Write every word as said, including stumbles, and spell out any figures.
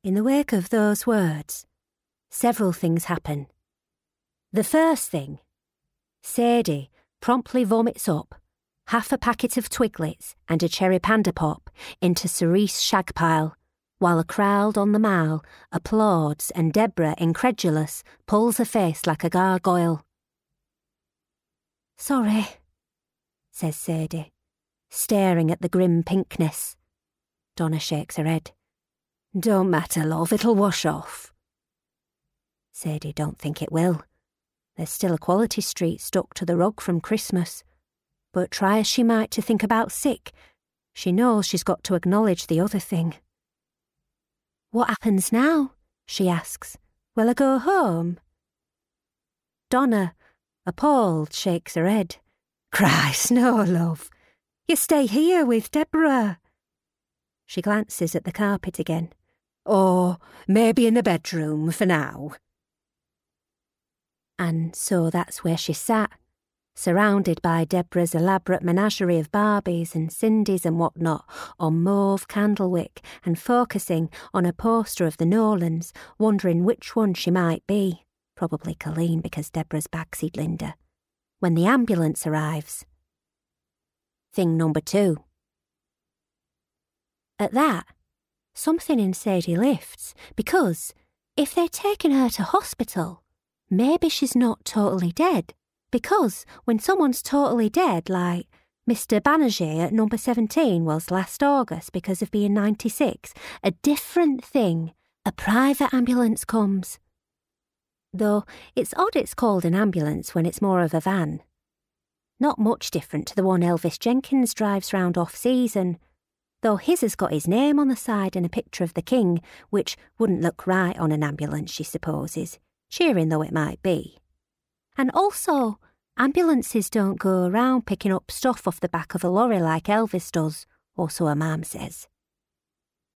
In the wake of those words, several things happen. The first thing, Sadie promptly vomits up half a packet of Twiglets and a cherry panda pop into Cerise shag pile, while a crowd on the mall applauds and Deborah, incredulous, pulls her face like a gargoyle. "Sorry," says Sadie, staring at the grim pinkness. Donna shakes her head. "Don't matter, love, it'll wash off." Sadie don't think it will. There's still a Quality Street stuck to the rug from Christmas. But try as she might to think about sick, she knows she's got to acknowledge the other thing. "What happens now?" she asks. "Will I go home?" Donna, appalled, shakes her head. "Christ, no, love. You stay here with Deborah." She glances at the carpet again. "Or maybe in the bedroom for now." And so that's where she sat, surrounded by Deborah's elaborate menagerie of Barbies and Cindy's and whatnot on mauve candlewick and focusing on a poster of the Nolans, wondering which one she might be. Probably Colleen because Deborah's backseat Linda. When the ambulance arrives. Thing number two. At that, something in Sadie lifts, because if they're taking her to hospital, maybe she's not totally dead. Because when someone's totally dead, like Mister Banerjee at number seventeen was last August because of being ninety-six, a different thing, a private ambulance comes. Though it's odd it's called an ambulance when it's more of a van. Not much different to the one Elvis Jenkins drives round off-season, though his has got his name on the side and a picture of the king, which wouldn't look right on an ambulance, she supposes, cheering though it might be. And also, ambulances don't go around picking up stuff off the back of a lorry like Elvis does, or so her mum says.